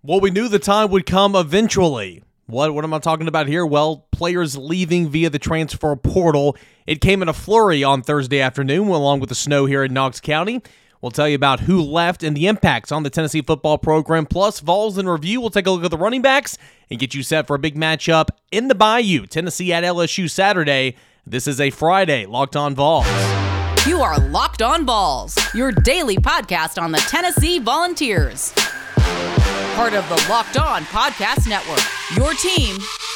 Well, we knew the time would come eventually. What am I talking about here? Well, players leaving via the transfer portal. It came in a flurry on Thursday afternoon, along with the snow here in Knox County. We'll tell you about who left and the impacts on the Tennessee football program, plus Vols in review. We'll take a look at the running backs and get you set for a big matchup in the Bayou. Tennessee at LSU Saturday. This is a Friday. Locked on Vols. You are Locked on Vols, your daily podcast on the Tennessee Volunteers. Part of the Locked On Podcast Network, your team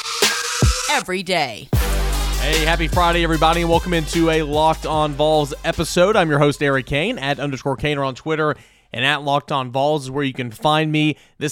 every day. Hey, happy Friday, everybody, and welcome into a Locked on Vols episode. I'm your host, Eric Kane, @_Kaner on Twitter, and @Locked on Vols is where you can find me. This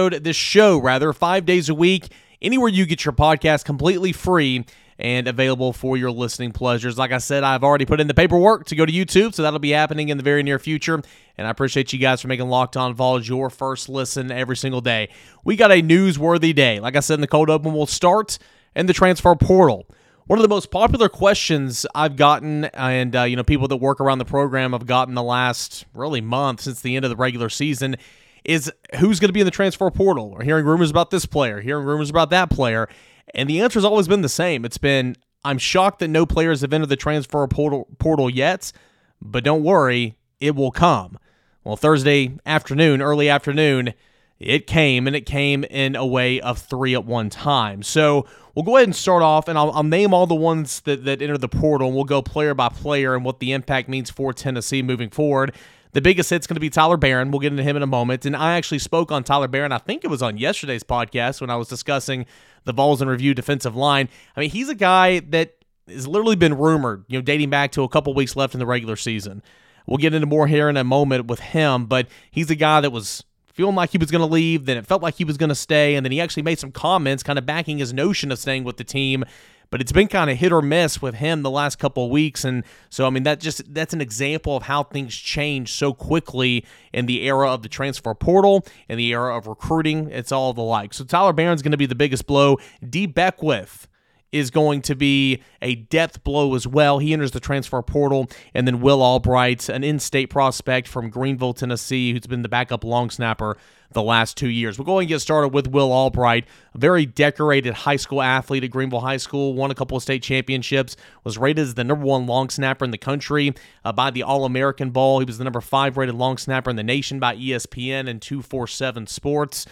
show, 5 days a week, anywhere you get your podcast, completely free and available for your listening pleasures. Like I said, I've already put in the paperwork to go to YouTube, so that'll be happening in the very near future. And I appreciate you guys for making Locked on Vols your first listen every single day. We got a newsworthy day. Like I said in the cold open, we'll start in the transfer portal. One of the most popular questions I've gotten, and people that work around the program have gotten the last month since the end of the regular season, is who's going to be in the transfer portal? We're hearing rumors about this player, hearing rumors about that player. And the answer has always been the same. It's been, I'm shocked that no players have entered the transfer portal yet, but don't worry, it will come. Well, Thursday afternoon, early afternoon, it came, and it came in a way of three at one time. So we'll go ahead and start off, and I'll name all the ones that entered the portal, and we'll go player by player and what the impact means for Tennessee moving forward. The biggest hit's going to be Tyler Barron. We'll get into him in a moment. And I actually spoke on Tyler Barron. I think it was on yesterday's podcast when I was discussing the Vols in review defensive line. I mean, he's a guy that has literally been rumored, dating back to a couple weeks left in the regular season. We'll get into more here in a moment with him, but he's a guy that was feeling like he was going to leave, then it felt like he was going to stay, and then he actually made some comments kind of backing his notion of staying with the team. But it's been kind of hit or miss with him the last couple of weeks. And so, I mean, that's an example of how things change so quickly in the era of the transfer portal, in the era of recruiting. It's all the like. So Tyler Barron's going to be the biggest blow. D. Beckwith is going to be a depth blow as well. He enters the transfer portal. And then Will Albright, an in-state prospect from Greenville, Tennessee, who's been the backup long snapper the last 2 years. We'll go ahead and get started with Will Albright, a very decorated high school athlete at Greenville High School, won a couple of state championships, was rated as the number 1 long snapper in the country by the All-American Bowl. He was the number 5 rated long snapper in the nation by ESPN and 247 Sports.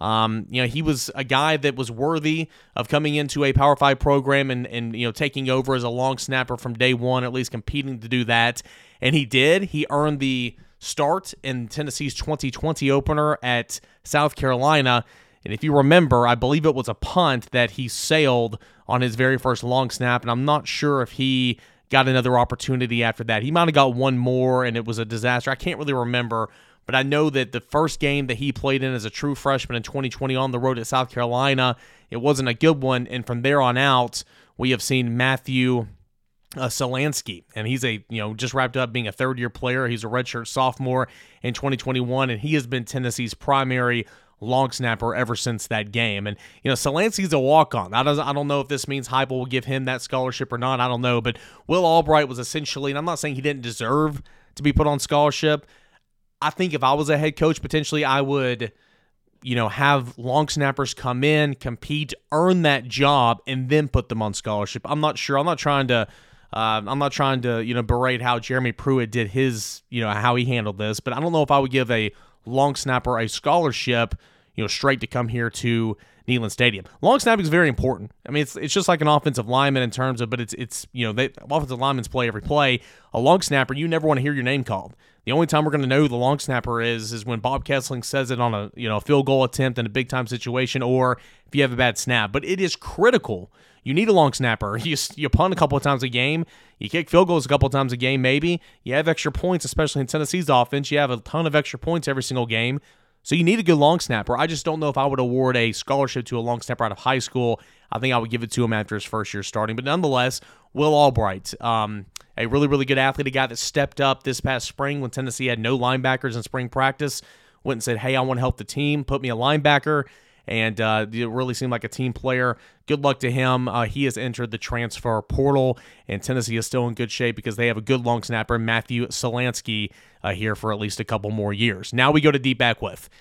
He was a guy that was worthy of coming into a Power 5 program and taking over as a long snapper from day one, at least competing to do that. And he did. He earned the start in Tennessee's 2020 opener at South Carolina. And if you remember, I believe it was a punt that he sailed on his very first long snap, and I'm not sure if he got another opportunity after that. He might have got one more, and it was a disaster. I can't really remember, but I know that the first game that he played in as a true freshman in 2020 on the road at South Carolina, it wasn't a good one, and from there on out, we have seen Matthew Solansky, and he's just wrapped up being a third-year player. He's a redshirt sophomore in 2021, and he has been Tennessee's primary long snapper ever since that game. And Solansky's a walk-on. I don't know if this means Heupel will give him that scholarship or not. I don't know, but Will Albright was essentially, and I'm not saying he didn't deserve to be put on scholarship. I think if I was a head coach, potentially I would have long snappers come in, compete, earn that job, and then put them on scholarship. I'm not sure. I'm not trying to berate how Jeremy Pruitt did his, how he handled this, but I don't know if I would give a long snapper a scholarship, straight to come here to Neyland Stadium. Long snapping is very important. I mean, it's just like an offensive lineman in terms of, but it's offensive linemen play every play. A long snapper, you never want to hear your name called. The only time we're going to know who the long snapper is when Bob Kessling says it on a field goal attempt in a big time situation, or if you have a bad snap. But it is critical. You need a long snapper. You punt a couple of times a game. You kick field goals a couple of times a game, maybe. You have extra points, especially in Tennessee's offense. You have a ton of extra points every single game. So you need a good long snapper. I just don't know if I would award a scholarship to a long snapper out of high school. I think I would give it to him after his first year starting. But nonetheless, Will Albright, a really, really good athlete, a guy that stepped up this past spring when Tennessee had no linebackers in spring practice, went and said, hey, I want to help the team, put me a linebacker. And it really seemed like a team player. Good luck to him. He has entered the transfer portal, and Tennessee is still in good shape because they have a good long snapper, Matthew Solansky, here for at least a couple more years. Now we go to D. Beckwith.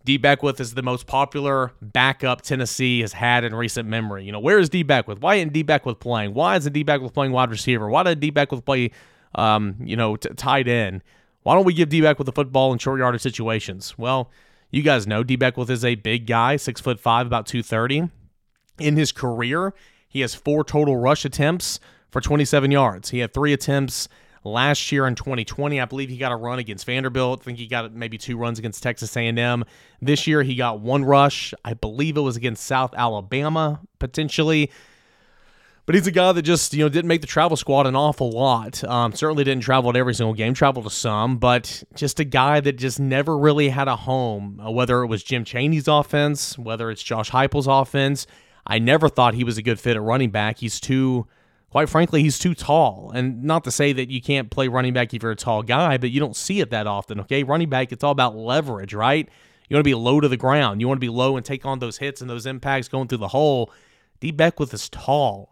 D. Beckwith is the most popular backup Tennessee has had in recent memory. Where is D. Beckwith? Why isn't D. Beckwith playing? Why isn't D. Beckwith playing wide receiver? Why did D. Beckwith play, tight end? Why don't we give D. Beckwith the football in short yardage situations? Well, you guys know D. Beckwith is a big guy, 6'5", about 230. In his career, he has 4 total rush attempts for 27 yards. He had 3 attempts last year in 2020. I believe he got a run against Vanderbilt. I think he got maybe 2 runs against Texas A&M. This year he got 1 rush. I believe it was against South Alabama, potentially. But he's a guy that just, didn't make the travel squad an awful lot. Certainly didn't travel at every single game, traveled to some, but just a guy that just never really had a home, whether it was Jim Chaney's offense, whether it's Josh Heupel's offense. I never thought he was a good fit at running back. Quite frankly, he's too tall. And not to say that you can't play running back if you're a tall guy, but you don't see it that often, okay? Running back, it's all about leverage, right? You want to be low to the ground. You want to be low and take on those hits and those impacts going through the hole. D. Beckwith is tall.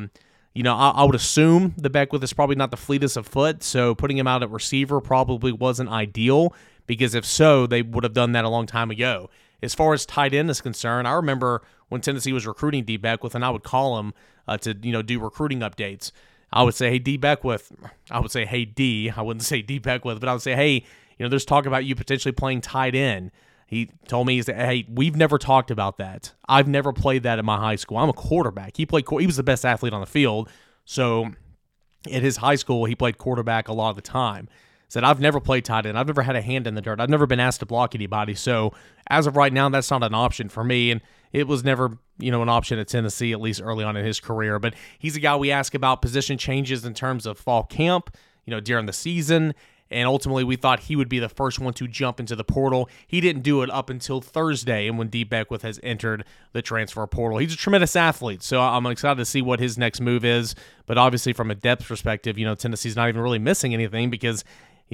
I would assume the Beckwith is probably not the fleetest of foot, so putting him out at receiver probably wasn't ideal, because if so, they would have done that a long time ago. As far as tight end is concerned, I remember when Tennessee was recruiting D. Beckwith, and I would call him to do recruiting updates. I would say, hey, D. Beckwith. I would say, hey, D. I wouldn't say D. Beckwith, but I would say, hey, there's talk about you potentially playing tight end. He told me, hey, we've never talked about that. I've never played that in my high school. I'm a quarterback. He was the best athlete on the field, so at his high school, he played quarterback a lot of the time. Said, I've never played tight end. I've never had a hand in the dirt. I've never been asked to block anybody. So as of right now, that's not an option for me. And it was never, an option at Tennessee, at least early on in his career. But he's a guy we ask about position changes in terms of fall camp, during the season. And ultimately, we thought he would be the first one to jump into the portal. He didn't do it up until Thursday, and when D. Beckwith has entered the transfer portal. He's a tremendous athlete, so I'm excited to see what his next move is. But obviously, from a depth perspective, Tennessee's not even really missing anything, because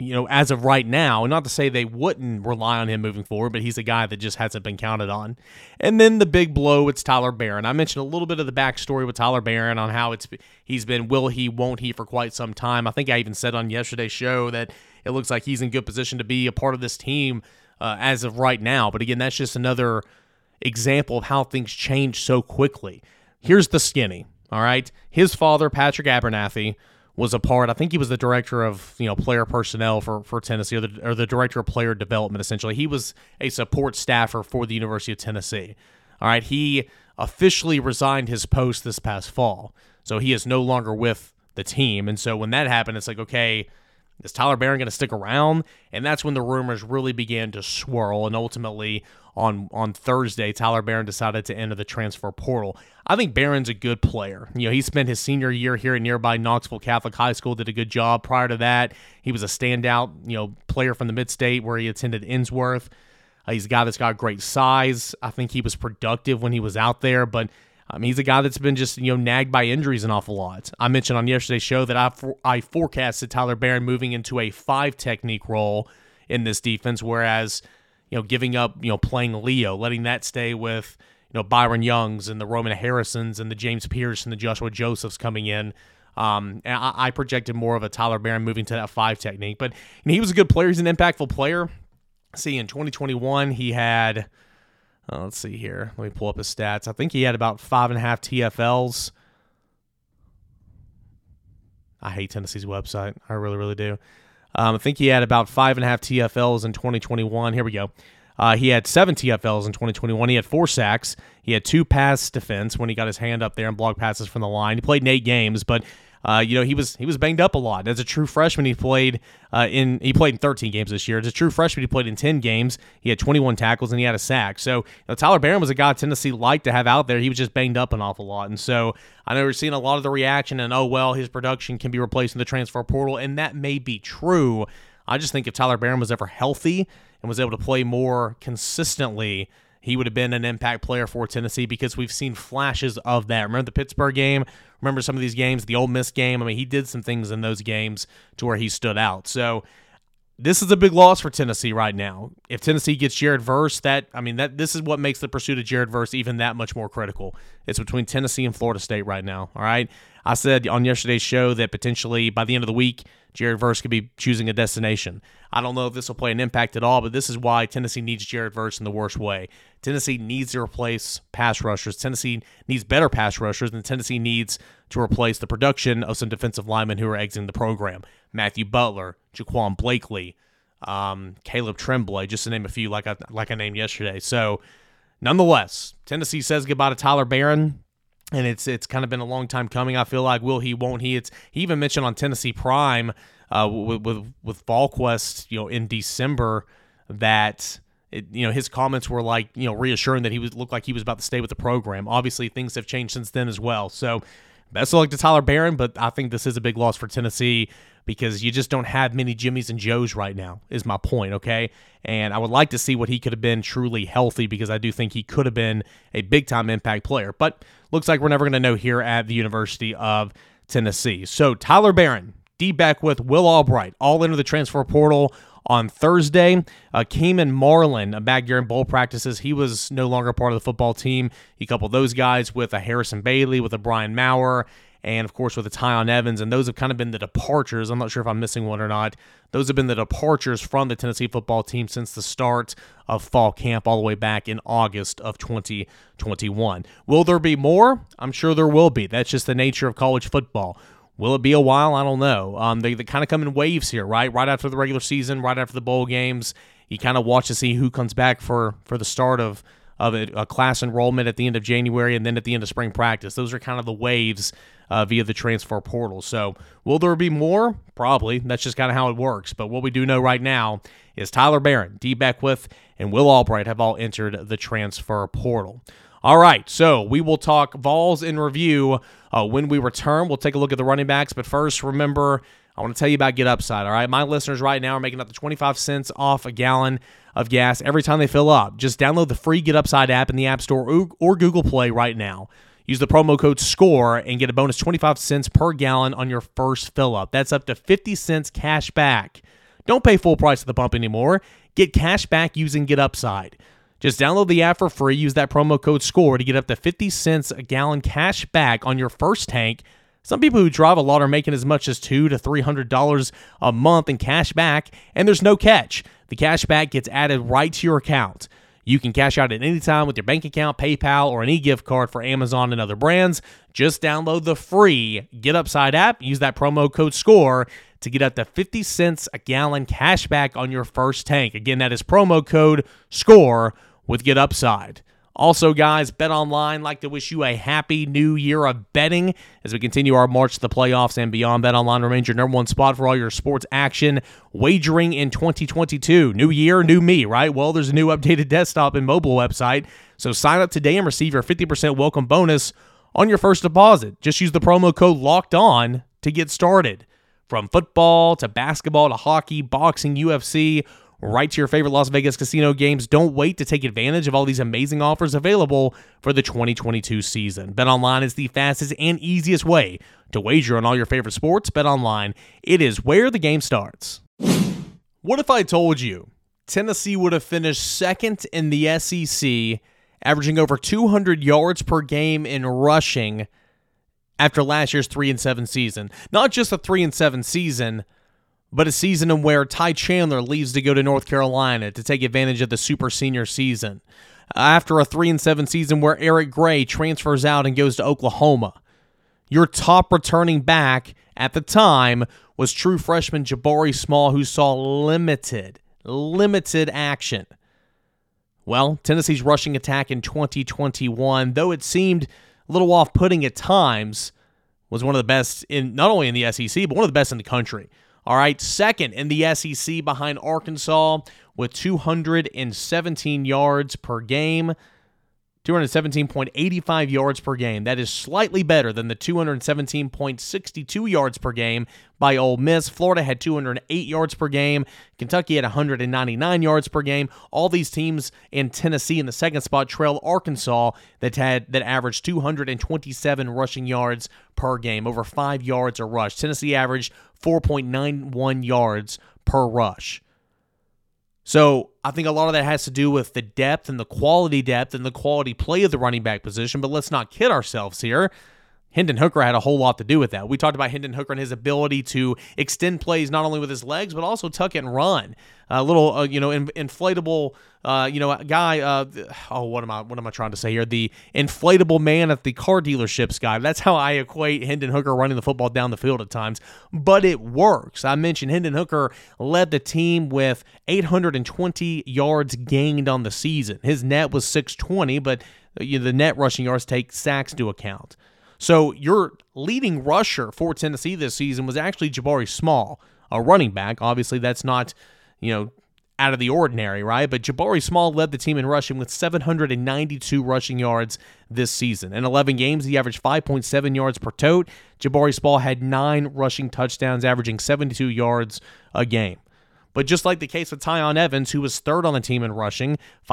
as of right now, and not to say they wouldn't rely on him moving forward, but he's a guy that just hasn't been counted on. And then the big blow, it's Tyler Barron. I mentioned a little bit of the backstory with Tyler Barron on how he's been will he, won't he for quite some time. I think I even said on yesterday's show that it looks like he's in good position to be a part of this team as of right now. But again, that's just another example of how things change so quickly. Here's the skinny, all right? His father, Patrick Abernathy, was a part. I think he was the director of player personnel for Tennessee, or the director of player development. Essentially, he was a support staffer for the University of Tennessee. All right, he officially resigned his post this past fall, so he is no longer with the team. And so when that happened, it's like, okay, is Tyler Barron going to stick around? And that's when the rumors really began to swirl. And ultimately, on Thursday, Tyler Barron decided to enter the transfer portal. I think Barron's a good player. He spent his senior year here at nearby Knoxville Catholic High School, did a good job. Prior to that, he was a standout, player from the Mid-State where he attended Innsworth. He's a guy that's got great size. I think he was productive when he was out there, but he's a guy that's been just, nagged by injuries an awful lot. I mentioned on yesterday's show that I forecasted Tyler Barron moving into a 5 technique role in this defense, whereas, giving up, playing Leo, letting that stay with, Byron Youngs and the Roman Harrisons and the James Pierce and the Joshua Josephs coming in. And I projected more of a Tyler Barron moving to that 5 technique. But he was a good player. He's an impactful player. See, in 2021, he had... let's see here. Let me pull up his stats. I think he had about 5.5 TFLs. I hate Tennessee's website. I really, really do. I think he had about 5.5 TFLs in 2021. Here we go. He had 7 TFLs in 2021. He had 4 sacks. He had 2 pass defense when he got his hand up there and blocked passes from the line. He played in 8 games, but he was banged up a lot. As a true freshman, he played in 13 games this year. As a true freshman, he played in 10 games. He had 21 tackles and he had a sack. So Tyler Barron was a guy Tennessee liked to have out there. He was just banged up an awful lot. And so I know we're seeing a lot of the reaction and, his production can be replaced in the transfer portal, and that may be true. I just think if Tyler Barron was ever healthy and was able to play more consistently, he would have been an impact player for Tennessee, because we've seen flashes of that. Remember the Pittsburgh game? Remember some of these games, the Ole Miss game? He did some things in those games to where he stood out. So this is a big loss for Tennessee right now. If Tennessee gets Jared Verse, this is what makes the pursuit of Jared Verse even that much more critical. It's between Tennessee and Florida State right now, all right? I said on yesterday's show that potentially by the end of the week, Jared Verse could be choosing a destination. I don't know if this will play an impact at all, but this is why Tennessee needs Jared Verse in the worst way. Tennessee needs to replace pass rushers. Tennessee needs better pass rushers, and Tennessee needs to replace the production of some defensive linemen who are exiting the program. Matthew Butler, Jaquan Blakely, Caleb Tremblay, just to name a few like I named yesterday. So, nonetheless, Tennessee says goodbye to Tyler Barron. And it's kind of been a long time coming. I feel like will he, won't he? He even mentioned on Tennessee Prime with VolQuest, in December that his comments were like reassuring that looked like he was about to stay with the program. Obviously, things have changed since then as well. So best of luck to Tyler Barron, but I think this is a big loss for Tennessee because you just don't have many Jimmies and Joes right now, is my point, okay? And I would like to see what he could have been truly healthy because I do think he could have been a big-time impact player. But looks like we're never going to know here at the University of Tennessee. So Tyler Barron, D-back with Will Albright, all into the transfer portal on Thursday. Keenan Marlin, back during bowl practices, he was no longer part of the football team. He coupled those guys with a Harrison Bailey, with a Brian Maurer, and of course with a Tyon Evans, and those have kind of been the departures. I'm not sure if I'm missing one or not. Those have been the departures from the Tennessee football team since the start of fall camp all the way back in August of 2021. Will there be more? I'm sure there will be. That's just the nature of college football. Will it be a while? I don't know. They kind of come in waves here, right? Right after the regular season, right after the bowl games, you kind of watch to see who comes back for the start of a class enrollment at the end of January and then at the end of spring practice. Those are kind of the waves via the transfer portal. So will there be more? Probably. That's just kind of how it works. But what we do know right now is Tyler Barron, D. Beckwith, and Will Albright have all entered the transfer portal. All right, so we will talk Vols in review when we return. We'll take a look at the running backs. But first, remember, I want to tell you about Get Upside, all right? My listeners right now are making up to 25 cents off a gallon of gas every time they fill up. Just download the free Get Upside app in the App Store or Google Play right now. Use the promo code SCORE and get a bonus 25 cents per gallon on your first fill up. That's up to 50 cents cash back. Don't pay full price at the pump anymore. Get cash back using Get Upside. Just download the app for free. Use that promo code SCORE to get up to 50 cents a gallon cash back on your first tank. Some people who drive a lot are making as much as $200 to $300 a month in cash back, and there's no catch. The cash back gets added right to your account. You can cash out at any time with your bank account, PayPal, or an e-gift card for Amazon and other brands. Just download the free Get Upside app. Use that promo code SCORE to get up to 50 cents a gallon cash back on your first tank. Again, that is promo code SCORE with Get Upside. Also, guys, BetOnline like to wish you a happy new year of betting as we continue our march to the playoffs and beyond. BetOnline remains your number one spot for all your sports action wagering in 2022. New year, new me, right? Well, there's a new updated desktop and mobile website. So sign up today and receive your 50% welcome bonus on your first deposit. Just use the promo code LOCKEDON to get started. From football to basketball to hockey, boxing, UFC, right to your favorite Las Vegas casino games. Don't wait to take advantage of all these amazing offers available for the 2022 season. BetOnline is the fastest and easiest way to wager on all your favorite sports. BetOnline, it is where the game starts. What if I told you Tennessee would have finished second in the SEC, averaging over 200 yards per game in rushing after last year's 3-7 season? Not just a 3-7 season, but a season in where Ty Chandler leaves to go to North Carolina to take advantage of the super senior season. After a 3-7 season where Eric Gray transfers out and goes to Oklahoma. Your top returning back at the time was true freshman Jabari Small, who saw limited action. Well, Tennessee's rushing attack in 2021, though it seemed a little off-putting at times, was one of the best in not only in the SEC, but one of the best in the country. All right, second in the SEC behind Arkansas with 217 yards per game, 217.85 yards per game. That is slightly better than the 217.62 yards per game by Ole Miss. Florida had 208 yards per game. Kentucky had 199 yards per game. All these teams in Tennessee in the second spot trailed Arkansas that averaged 227 rushing yards per game, over 5 yards a rush. Tennessee averaged 4.91 yards per rush. So I think a lot of that has to do with the depth and the quality play of the running back position, but let's not kid ourselves here. Hendon Hooker had a whole lot to do with that. We talked about Hendon Hooker and his ability to extend plays not only with his legs, but also tuck it and run. A little, inflatable, guy. What am I trying to say here? The inflatable man at the car dealerships guy. That's how I equate Hendon Hooker running the football down the field at times. But it works. I mentioned Hendon Hooker led the team with 820 yards gained on the season. His net was 620, but the net rushing yards take sacks into account. So your leading rusher for Tennessee this season was actually Jabari Small, a running back. Obviously, that's not, out of the ordinary, right? But Jabari Small led the team in rushing with 792 rushing yards this season. In 11 games, he averaged 5.7 yards per tote. Jabari Small had 9 rushing touchdowns, averaging 72 yards a game. But just like the case with Tyon Evans, who was third on the team in rushing,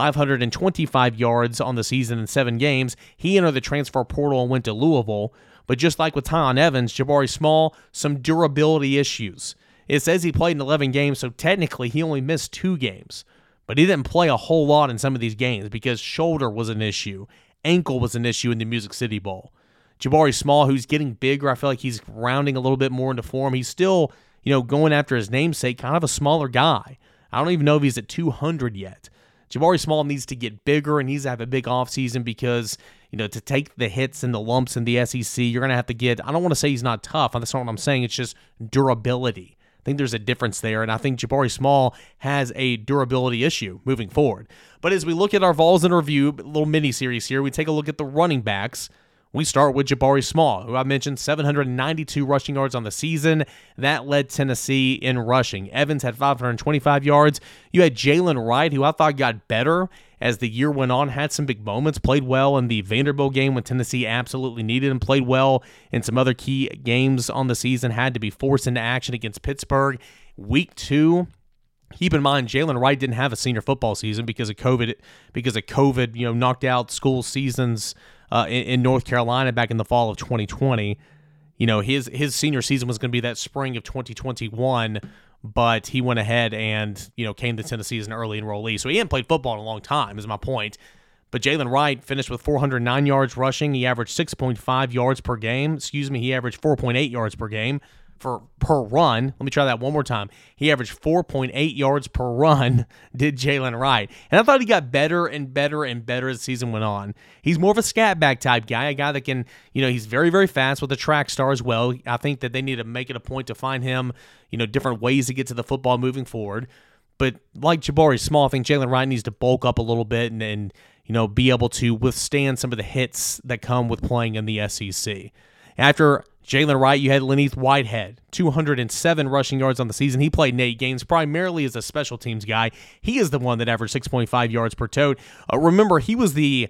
525 yards on the season in 7 games, he entered the transfer portal and went to Louisville. But just like with Tyon Evans, Jabari Small, some durability issues. It says he played in 11 games, so technically he only missed 2 games. But he didn't play a whole lot in some of these games because shoulder was an issue, ankle was an issue in the Music City Bowl. Jabari Small, who's getting bigger, I feel like he's rounding a little bit more into form. He's still going after his namesake, kind of a smaller guy. I don't even know if he's at 200 yet. Jabari Small needs to get bigger and needs to have a big offseason because, to take the hits and the lumps in the SEC, you're going to have to get, I don't want to say he's not tough. That's not what I'm saying. It's just durability. I think there's a difference there, and I think Jabari Small has a durability issue moving forward. But as we look at our Vols in Review, a little mini-series here, we take a look at the running backs. We start with Jabari Small, who I mentioned 792 rushing yards on the season. That led Tennessee in rushing. Evans had 525 yards. You had Jaylen Wright, who I thought got better as the year went on, had some big moments, played well in the Vanderbilt game when Tennessee absolutely needed him, played well in some other key games on the season, had to be forced into action against Pittsburgh. Week 2, keep in mind, Jaylen Wright didn't have a senior football season because of COVID, knocked out school seasons in North Carolina back in the fall of 2020. His senior season was going to be that spring of 2021, but he went ahead and, came to Tennessee as an early enrollee. So he hadn't played football in a long time, is my point. But Jaylen Wright finished with 409 yards rushing. He averaged 6.5 yards per game. He averaged 4.8 yards per game per run. Let me try that one more time. He averaged 4.8 yards per run, did Jaylen Wright. And I thought he got better and better and better as the season went on. He's more of a scat back type guy, a guy that can, he's very, very fast with a track star as well. I think that they need to make it a point to find him, different ways to get to the football moving forward. But like Jabari Small, I think Jaylen Wright needs to bulk up a little bit and be able to withstand some of the hits that come with playing in the SEC. After Jaylen Wright, you had Lenith Whitehead, 207 rushing yards on the season. He played in 8 games, primarily as a special teams guy. He is the one that averaged 6.5 yards per tote. Remember, he was the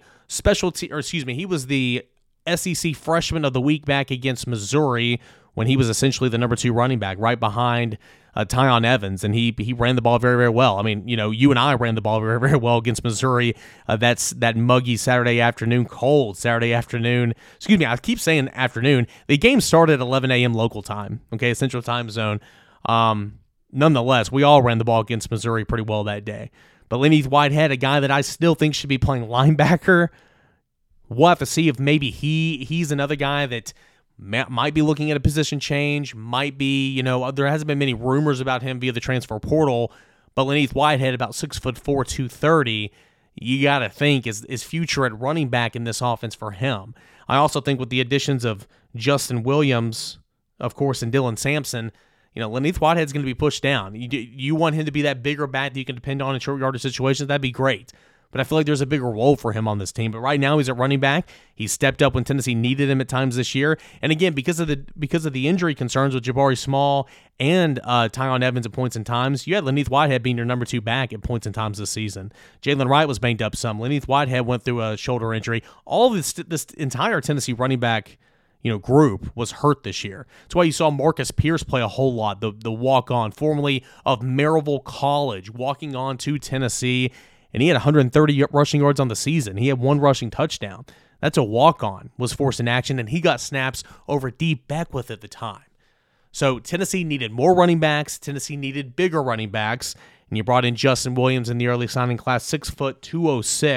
he was the SEC Freshman of the Week back against Missouri when he was essentially the number 2 running back, right behind Tyon Evans, and he ran the ball very, very well. I mean, you and I ran the ball very, very well against Missouri. That's that muggy cold Saturday afternoon. Excuse me, I keep saying afternoon. The game started at 11 a.m. local time, okay, Central Time Zone. Nonetheless, we all ran the ball against Missouri pretty well that day. But Lenith Whitehead, a guy that I still think should be playing linebacker. We'll have to see if maybe he's another guy that might be looking at a position change, might be, there hasn't been many rumors about him via the transfer portal, but Lenith Whitehead, about 6'4", 230, you got to think is future at running back in this offense for him. I also think with the additions of Justin Williams, of course, and Dylan Sampson, Lenith Whitehead's going to be pushed down. You want him to be that bigger back that you can depend on in short yardage situations, that'd be great. But I feel like there's a bigger role for him on this team. But right now he's at running back. He stepped up when Tennessee needed him at times this year. And again, because of the injury concerns with Jabari Small and Tyon Evans at points and times, you had Lenith Whitehead being your number 2 back at points and times this season. Jaylen Wright was banged up some. Lenith Whitehead went through a shoulder injury. All of this entire Tennessee running back group was hurt this year. That's why you saw Marcus Pierce play a whole lot, the walk-on, formerly of Maryville College, walking on to Tennessee. And he had 130 rushing yards on the season. He had 1 rushing touchdown. That's a walk-on, was forced in action, and he got snaps over Dee Beckwith at the time. So Tennessee needed more running backs. Tennessee needed bigger running backs. And you brought in Justin Williams in the early signing class, 6', 206,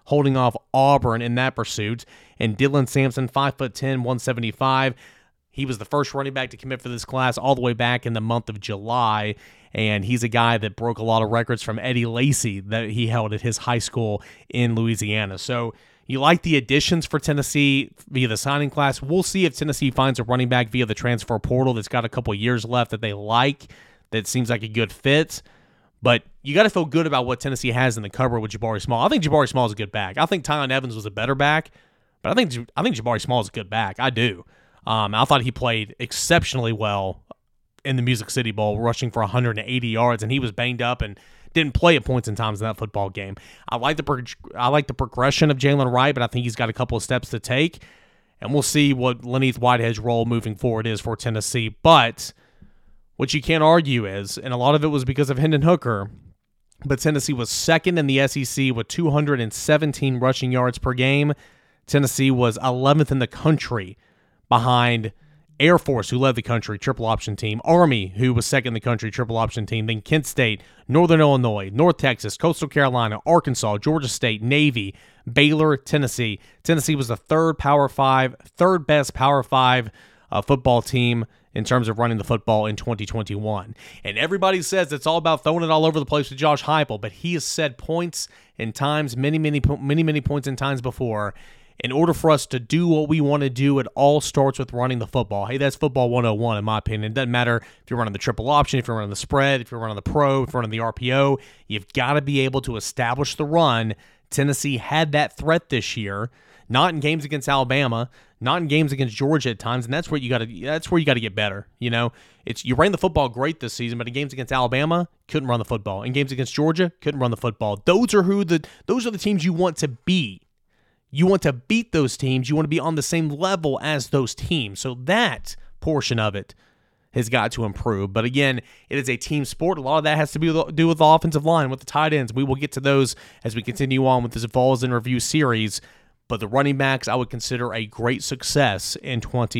holding off Auburn in that pursuit. And Dylan Sampson, 5'10", 175. He was the first running back to commit for this class all the way back in the month of July, and he's a guy that broke a lot of records from Eddie Lacy that he held at his high school in Louisiana. So you like the additions for Tennessee via the signing class. We'll see if Tennessee finds a running back via the transfer portal that's got a couple years left that they like, that seems like a good fit. But you got to feel good about what Tennessee has in the cupboard with Jabari Small. I think Jabari Small is a good back. I think Tylan Evans was a better back, but I think Jabari Small is a good back. I do. I thought he played exceptionally well in the Music City Bowl, rushing for 180 yards, and he was banged up and didn't play at points in times in that football game. I like the progression of Jalen Wright, but I think he's got a couple of steps to take, and we'll see what Lenith Whitehead's role moving forward is for Tennessee. But what you can't argue is, and a lot of it was because of Hendon Hooker, but Tennessee was second in the SEC with 217 rushing yards per game. Tennessee was 11th in the country behind Air Force, who led the country, triple option team, Army, who was second in the country, triple option team, then Kent State, Northern Illinois, North Texas, Coastal Carolina, Arkansas, Georgia State, Navy, Baylor, Tennessee. Tennessee was the third best Power 5 football team in terms of running the football in 2021. And everybody says it's all about throwing it all over the place with Josh Heupel, but he has said points and times, many points and times before, in order for us to do what we want to do, it all starts with running the football. Hey, that's football 101 in my opinion. It doesn't matter if you're running the triple option, if you're running the spread, if you're running the pro, if you're running the RPO. You've got to be able to establish the run. Tennessee had that threat this year, not in games against Alabama, not in games against Georgia at times, and that's where you got to get better. You know, you ran the football great this season, but in games against Alabama, couldn't run the football. In games against Georgia, couldn't run the football. Those are the teams you want to be. You want to beat those teams. You want to be on the same level as those teams. So that portion of it has got to improve. But again, it is a team sport. A lot of that has to do with the offensive line, with the tight ends. We will get to those as we continue on with this Balls in Review series. But the running backs, I would consider a great success in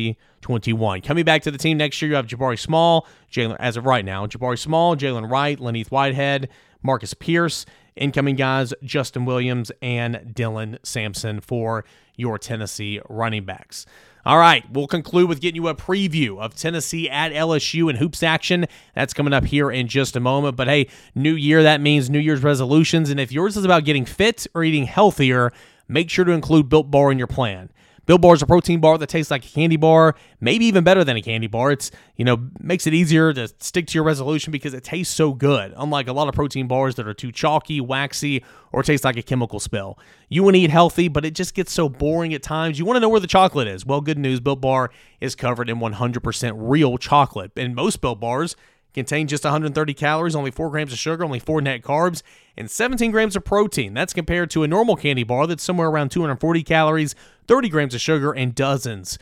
2021. Coming back to the team next year, you have Jabari Small, as of right now, Jabari Small, Jalen Wright, Lenith Whitehead, Marcus Pierce. Incoming guys, Justin Williams and Dylan Sampson for your Tennessee running backs. All right, we'll conclude with getting you a preview of Tennessee at LSU and hoops action. That's coming up here in just a moment. But hey, new year, that means New Year's resolutions. And if yours is about getting fit or eating healthier, make sure to include Built Bar in your plan. Built Bar is a protein bar that tastes like a candy bar, maybe even better than a candy bar. It's, makes it easier to stick to your resolution because it tastes so good, unlike a lot of protein bars that are too chalky, waxy, or taste like a chemical spill. You want to eat healthy, but it just gets so boring at times. You want to know where the chocolate is. Well, good news, Built Bar is covered in 100% real chocolate. And most Built Bars contain just 130 calories, only 4 grams of sugar, only 4 net carbs, and 17 grams of protein. That's compared to a normal candy bar that's somewhere around 240 calories, 30 grams of sugar, and dozens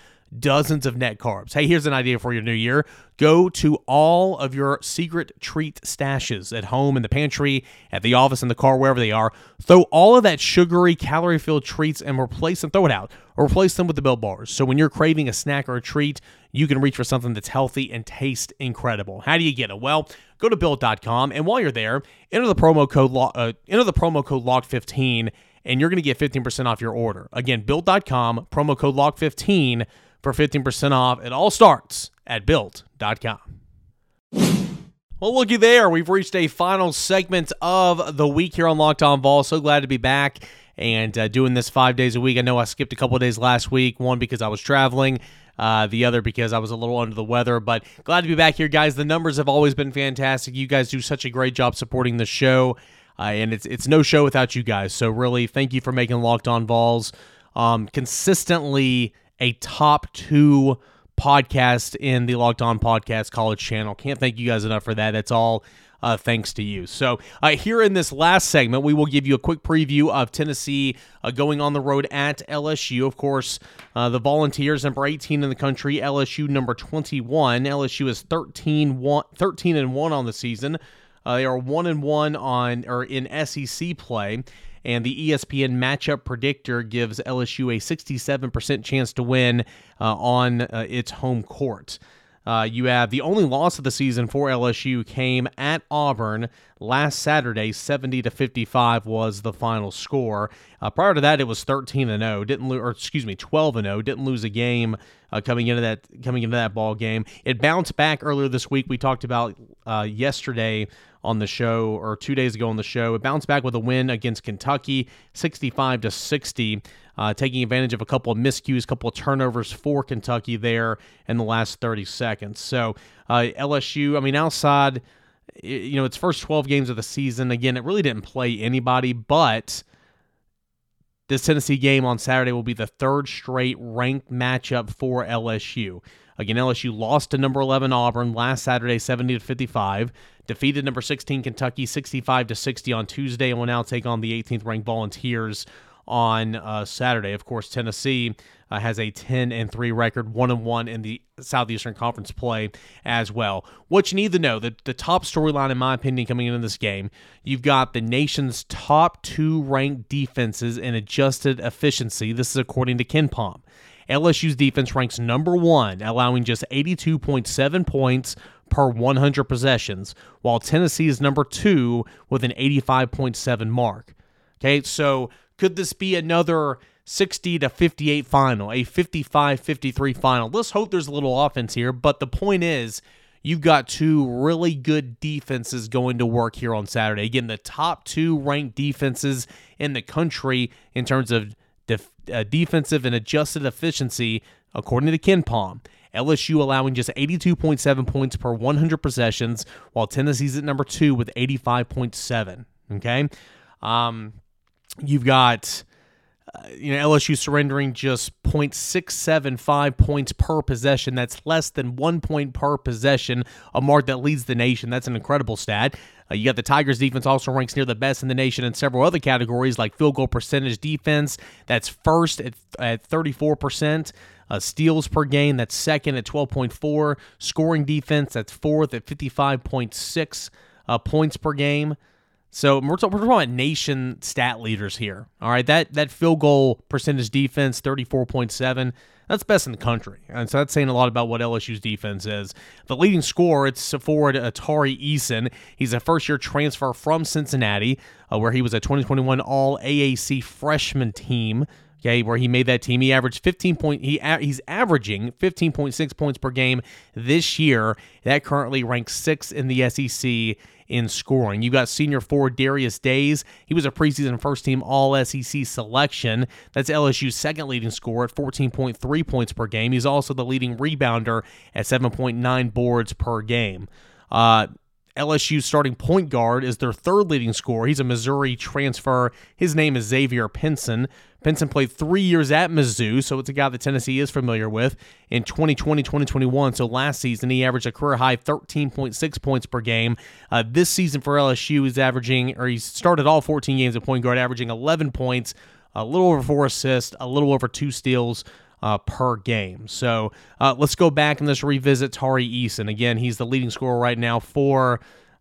of net carbs. Hey, here's an idea for your new year. Go to all of your secret treat stashes at home, in the pantry, at the office, in the car, wherever they are. Throw all of that sugary, calorie-filled treats and throw it out, or replace them with the Built Bars. So when you're craving a snack or a treat, you can reach for something that's healthy and tastes incredible. How do you get it? Well, go to Built.com, and while you're there, enter the promo code LOCK15, and you're going to get 15% off your order. Again, Built.com, promo code LOCK15 for 15% off. It all starts at Built.com. Well, looky there. We've reached a final segment of the week here on Locked On Vols. So glad to be back and doing this 5 days a week. I know I skipped a couple of days last week, one because I was traveling, the other because I was a little under the weather, but glad to be back here, guys. The numbers have always been fantastic. You guys do such a great job supporting the show, and it's no show without you guys. So really, thank you for making Locked On Vols consistently a top 2 podcast in the Locked On Podcast College channel. Can't thank you guys enough for that. That's all thanks to you. So here in this last segment, we will give you a quick preview of Tennessee going on the road at LSU. Of course, the Volunteers, number 18 in the country, LSU number 21. LSU is 13-1 on the season. They are 1-1 in SEC play. And the ESPN matchup predictor gives LSU a 67% chance to win on its home court. You have the only loss of the season for LSU came at Auburn last Saturday. 70-55 was the final score. Prior to that, it was 13-0. 12-0. Didn't lose a game coming into that ball game. It bounced back earlier this week. We talked about yesterday on the show, or 2 days ago on the show. It bounced back with a win against Kentucky, 65-60, taking advantage of a couple of miscues, a couple of turnovers for Kentucky there in the last 30 seconds. So LSU, I mean, outside, its first 12 games of the season, again, it really didn't play anybody, but this Tennessee game on Saturday will be the third straight ranked matchup for LSU. Again, LSU lost to number 11 Auburn last Saturday, 70-55. Defeated number 16 Kentucky, 65-60 on Tuesday, and will now take on the 18th ranked Volunteers on Saturday. Of course, Tennessee has a 10-3 record, 1-1 in the Southeastern Conference play as well. What you need to know, the top storyline, in my opinion, coming into this game, you've got the nation's top 2 ranked defenses in adjusted efficiency. This is according to KenPom. LSU's defense ranks number 1, allowing just 82.7 points per 100 possessions, while Tennessee is number 2 with an 85.7 mark. Okay, so could this be another 60-58 final, a 55-53 final? Let's hope there's a little offense here, but the point is, you've got 2 really good defenses going to work here on Saturday. Again, the top 2 ranked defenses in the country in terms of defensive and adjusted efficiency, according to KenPom. LSU allowing just 82.7 points per 100 possessions, while Tennessee's at number 2 with 85.7. Okay, you've got LSU surrendering just 0.675 points per possession. That's less than 1 point per possession, a mark that leads the nation. That's an incredible stat. You got the Tigers defense also ranks near the best in the nation in several other categories, like field goal percentage defense. That's first at 34%. Steals per game, that's second at 12.4. Scoring defense, that's fourth at 55.6 points per game. So we're talking about nation stat leaders here. All right, that field goal percentage defense, 34.7, that's best in the country. And so that's saying a lot about what LSU's defense is. The leading scorer, it's forward Tari Eason. He's a first-year transfer from Cincinnati, where he was a 2021 All-AAC freshman team. Okay, where he made that team. He averaged he's averaging 15.6 points per game this year. That currently ranks 6th in the SEC in scoring. You got senior forward Darius Days. He was a preseason first-team All-SEC selection. That's LSU's second leading scorer at 14.3 points per game. He's also the leading rebounder at 7.9 boards per game. LSU's starting point guard is their third leading scorer. He's a Missouri transfer. His name is Xavier Pinson. Pinson played 3 years at Mizzou, so it's a guy that Tennessee is familiar with. In 2020-2021, so last season, he averaged a career-high 13.6 points per game. This season for LSU, he started all 14 games at point guard, averaging 11 points, a little over 4 assists, a little over 2 steals per game. So let's go back and let's revisit Tari Eason. Again, he's the leading scorer right now for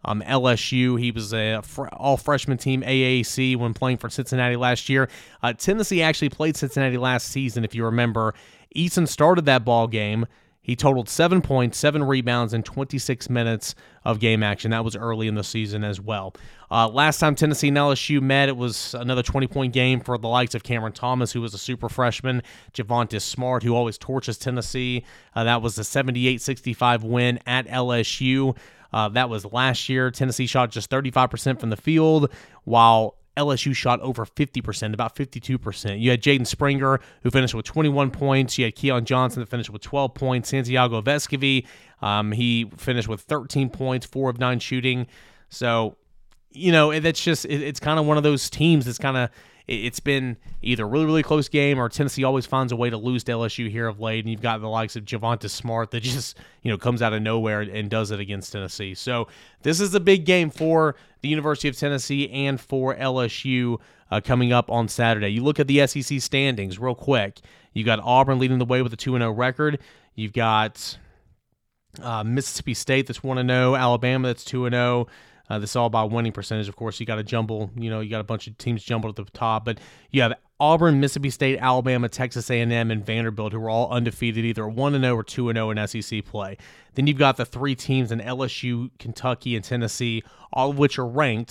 LSU. He was a all-freshman team AAC when playing for Cincinnati last year. Tennessee actually played Cincinnati last season, if you remember. Eason started that ball game. He totaled 7 points, 7 rebounds, and 26 minutes of game action. That was early in the season as well. Last time Tennessee and LSU met, it was another 20-point game for the likes of Cameron Thomas, who was a super freshman, Javonte Smart, who always torches Tennessee. That was a 78-65 win at LSU. That was last year. Tennessee shot just 35% from the field, while LSU shot over 50%, about 52%. You had Jaden Springer, who finished with 21 points. You had Keon Johnson that finished with 12 points. Santiago Vescovi, he finished with 13 points, 4 of 9 shooting. So, that's just, it's kind of one of those teams that's kind of, it's been either a really, really close game or Tennessee always finds a way to lose to LSU here of late. And you've got the likes of Javonte Smart that just, comes out of nowhere and does it against Tennessee. So this is a big game for the University of Tennessee and for LSU coming up on Saturday. You look at the SEC standings real quick. You got Auburn leading the way with a 2-0 record. You've got Mississippi State that's 1-0, Alabama that's 2-0. This is all about winning percentage, of course. You got a jumble, you got a bunch of teams jumbled at the top, but you have Auburn, Mississippi State, Alabama, Texas A&M, and Vanderbilt, who are all undefeated, either 1-0 or 2-0 in SEC play. Then you've got the 3 teams in LSU, Kentucky, and Tennessee, all of which are ranked.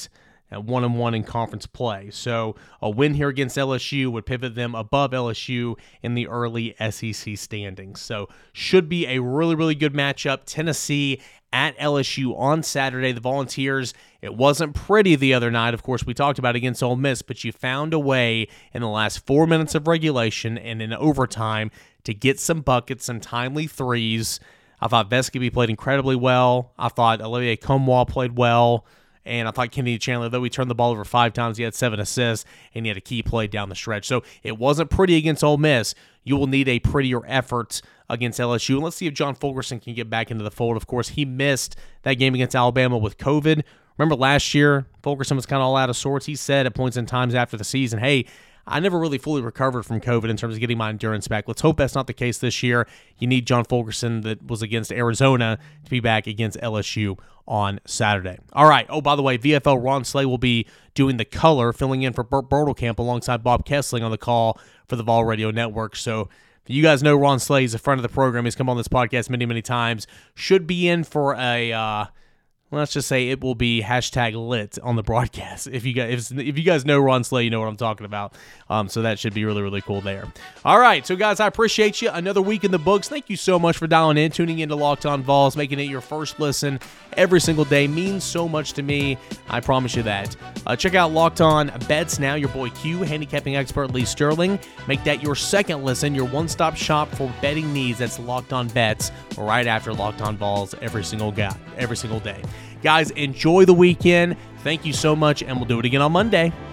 at 1-1 in conference play. So a win here against LSU would pivot them above LSU in the early SEC standings. So should be a really, really good matchup. Tennessee at LSU on Saturday. The Volunteers, it wasn't pretty the other night. Of course, we talked about it against Ole Miss, but you found a way in the last 4 minutes of regulation and in overtime to get some buckets, some timely threes. I thought Vescovi played incredibly well. I thought Olivier Combois played well. And I thought Kennedy Chandler, though he turned the ball over 5 times, he had 7 assists, and he had a key play down the stretch. So it wasn't pretty against Ole Miss. You will need a prettier effort against LSU. And let's see if John Fulkerson can get back into the fold. Of course, he missed that game against Alabama with COVID. Remember last year, Fulkerson was kind of all out of sorts. He said at points in times after the season, hey, I never really fully recovered from COVID in terms of getting my endurance back. Let's hope that's not the case this year. You need John Fulkerson, that was against Arizona, to be back against LSU on Saturday. All right. Oh, by the way, VFL Ron Slay will be doing the color, filling in for Burt Bertelkamp alongside Bob Kessling on the call for the Vol Radio Network. So you guys know Ron Slay is a friend of the program. He's come on this podcast many, many times. Should be in for a... let's just say it will be #lit on the broadcast. If you guys know Ron Slay, you know what I'm talking about. So that should be really, really cool there. All right, so guys, I appreciate you. Another week in the books. Thank you so much for dialing in, tuning into Locked On Vols, making it your first listen every single day. Means so much to me. I promise you that. Check out Locked On Bets now. Your boy Q, handicapping expert Lee Sterling. Make that your second listen, your one-stop shop for betting needs. That's Locked On Bets right after Locked On Vols every single day. Guys, enjoy the weekend. Thank you so much, and we'll do it again on Monday.